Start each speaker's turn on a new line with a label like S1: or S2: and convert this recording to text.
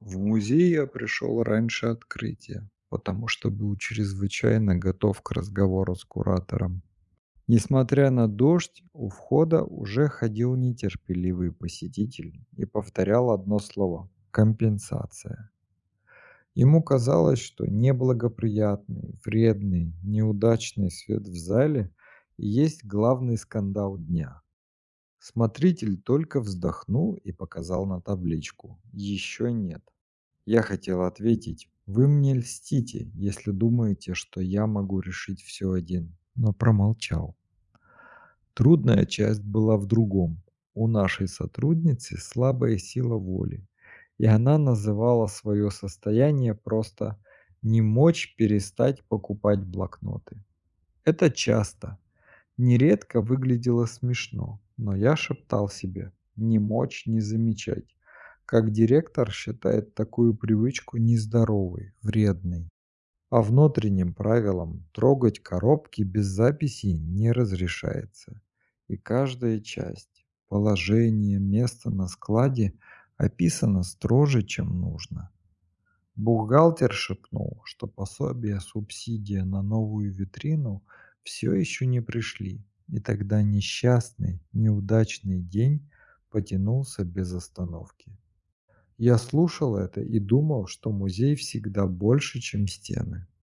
S1: В музей я пришел раньше открытия, потому что был чрезвычайно готов к разговору с куратором. Несмотря на дождь, у входа уже ходил нетерпеливый посетитель и повторял одно слово — компенсация. Ему казалось, что неблагоприятный, вредный, неудачный свет в зале и есть главный скандал дня. Смотритель только вздохнул и показал на табличку. Еще нет. Я хотел ответить: «Вы мне льстите, если думаете, что я могу решить все один», но промолчал. Трудная часть была в другом. У нашей сотрудницы слабая сила воли, и она называла свое состояние просто «не мочь перестать покупать блокноты». Это часто, нередко выглядело смешно, но я шептал себе: «Не мочь не замечать», как директор считает такую привычку нездоровой, вредной. По внутренним правилам трогать коробки без записей не разрешается. И каждая часть, положение, место на складе описано строже, чем нужно. Бухгалтер шепнул, что пособие субсидия на новую витрину все еще не пришли, и тогда несчастный, неудачный день потянулся без остановки. Я слушал это и думал, что музей всегда больше, чем стены.